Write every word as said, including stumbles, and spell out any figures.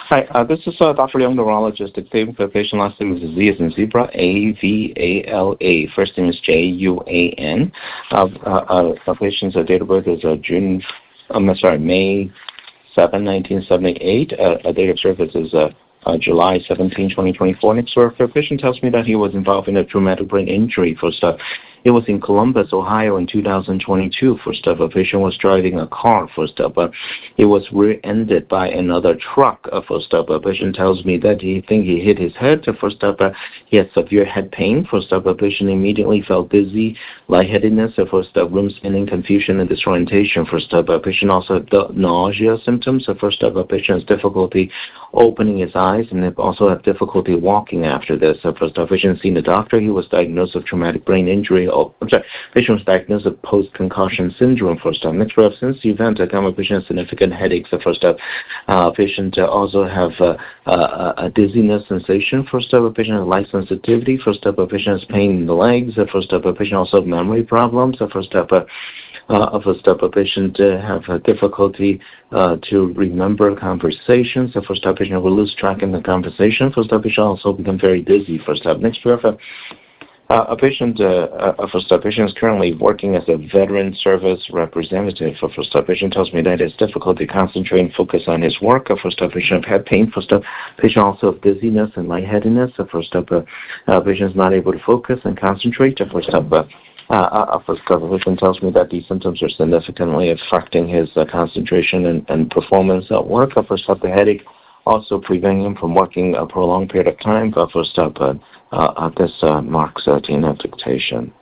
Hi, uh, this is uh, Doctor Liang, neurologist. The claim for patient last name is Z as in zebra, A V A L A. First name is J U A N. Uh, uh, uh, the patient's uh, date of birth is uh, June, I'm sorry, May seventh, nineteen seventy-eight. Uh, uh, date of service is uh, uh, July seventeenth, twenty twenty-four. Next, our patient tells me that he was involved in a traumatic brain injury for stuff. It was in Columbus, Ohio in two thousand twenty-two for stuff. A patient was driving a car for stuff, but it was rear-ended by another truck uh, for stuff. A patient tells me that he think he hit his head for stuff, but he had severe head pain for stuff. A patient immediately felt dizzy, lightheadedness for stuff, room spinning, confusion, and disorientation for stuff. A patient also had nausea symptoms for stuff. A patient has difficulty opening his eyes and also have difficulty walking after this. Uh, first, a patient seen a doctor. He was diagnosed with traumatic brain injury. Oh, I'm sorry, patient was diagnosed with post-concussion syndrome. First up, next, we have since the event, a common patient has significant headaches. The first up, uh, patient uh, also have uh, uh, a dizziness sensation. First up, a patient has light sensitivity. First up, a patient has pain in the legs. The first up, a patient also have memory problems. The first up, uh, Uh, of a step, a patient uh, have uh, difficulty uh, to remember conversations. The first step, patient will lose track in the conversation. First step, patient also become very dizzy. First step. Next, we have a, uh, a patient. Uh, a first step patient is currently working as a veteran service representative. For first step, patient tells me that he has difficulty concentrating, focus on his work. A first step, patient have head pain. First step, patient also have dizziness and lightheadedness. The first step, uh, uh, patient is not able to focus and concentrate. The first step. Uh, Uh, uh, first physician tells me that these symptoms are significantly affecting his uh, concentration and, and performance at work. Uh, first up, the headache also preventing him from working a prolonged period of time. Uh, first up, uh, uh, this uh, marks uh, T N F dictation.